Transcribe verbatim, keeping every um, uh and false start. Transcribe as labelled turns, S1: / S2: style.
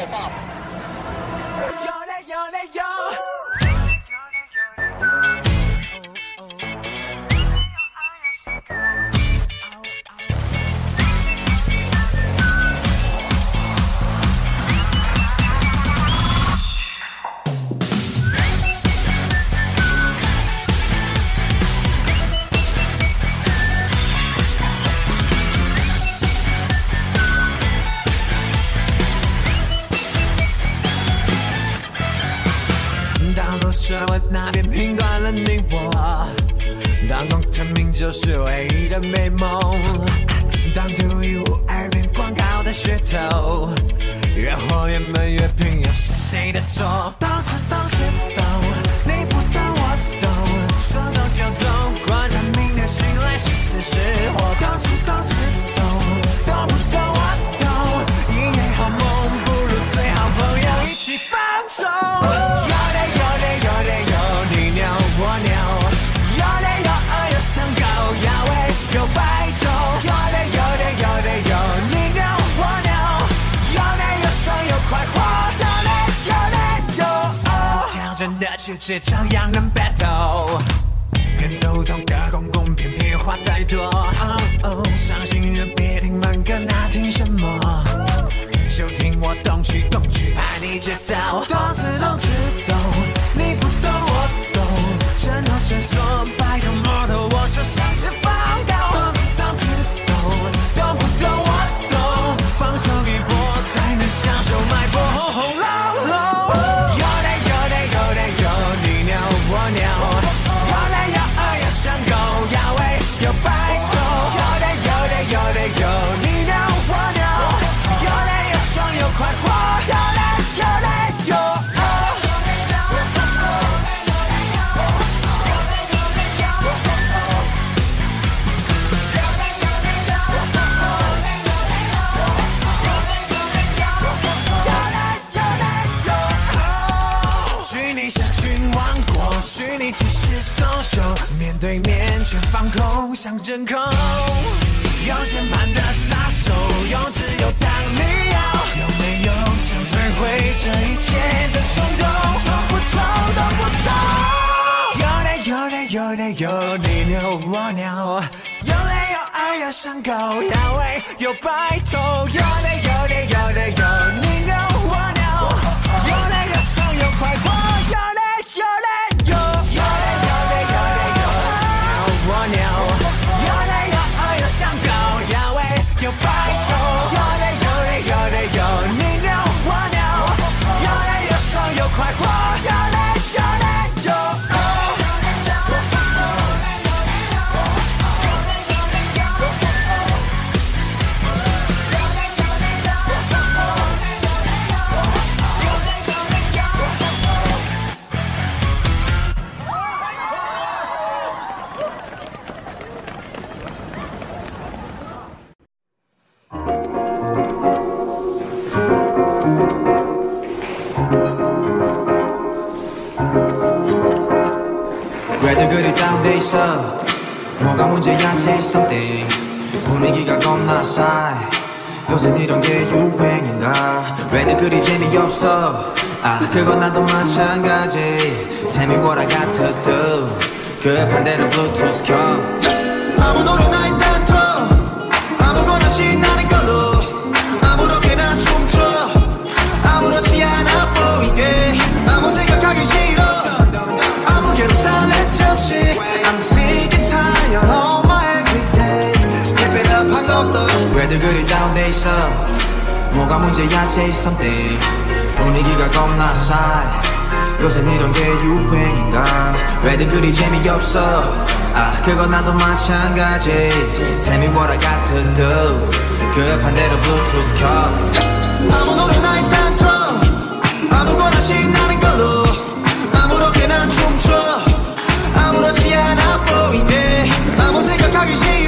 S1: 大。
S2: 社会那边评断了你我，当功成名就是唯一的美梦，当独一无二变广告的噱头，越活越闷越拼，又是谁的错？懂吃懂吃懂，你不懂我懂，说走就走，管他明天醒来是死是活。懂吃懂吃懂，懂不懂我懂，一夜好梦不如最好朋友一起放纵。蜗牛，有泪有爱有伤口，要为有白头，有泪有泪有泪有你牛蜗牛，有泪有爽有快活，有泪有泪有哦。挑战的气质照样能 battle， 跟斗同的公公偏偏话太多，哦哦，伤心人别听慢歌，那听什么？就听我动曲动曲，拍你节奏，动词动词动，你不懂我懂。身后绳索，摆脱摩托，我手上只放高。懂词懂词懂，懂不懂我懂，放手一搏才能享受脉搏轰轰隆隆。有泪有泪有泪有你牛我牛，有泪有爱有伤口，要为有白头。有泪有泪有泪有你牛我牛，有泪有爽有快活，有泪有泪有哦。虚拟即是搜秀，面对面却放空，像真空。用键盘的杀手，用自由当理由，有没有想摧毁这一切的冲动？冲不冲，懂不懂？有泪有泪有泪有你牛我牛，有泪有爱有伤口，要为有白头。有泪有泪有泪有你牛我牛，有泪有爽有快活，有泪有泪。有白头，有泪有泪有泪有你牛我牛，有泪有爽有快活，有泪有泪有哦。
S3: 왜들 그리 다운돼 있어 뭐가 문제야 say something 분위기가 겁나 싸해 요새 이런 게 유행인가 왜들 그리 재미없어 아 그건 나도 마찬가지 Tell me what I got to do 그 반대로 블루투스 켜 아무 노래나 일단 틀어 아무거나 신나는 걸로 아무렇게나 춤춰 아무렇지 않아 보이게 아무 생각하기 싫어 아무개로 살래 없이 I'm sick and tired of my everyday Keep it up 한 것도 왜들 그리 다운돼 있어 뭐가 문제야 say something 분위기가 겁나 싸해 요새 이런 게 유행인가 왜들 그리 재미없어 아 그건 나도 마찬가지 Tell me what I got to do 그 반대로 블루투스 켜 아무 노래나 일단 틀어 아무거나 신나는 걸로 아무렇게나 춤춰 아무렇지 않아 보이게 아무 생각하기 싫어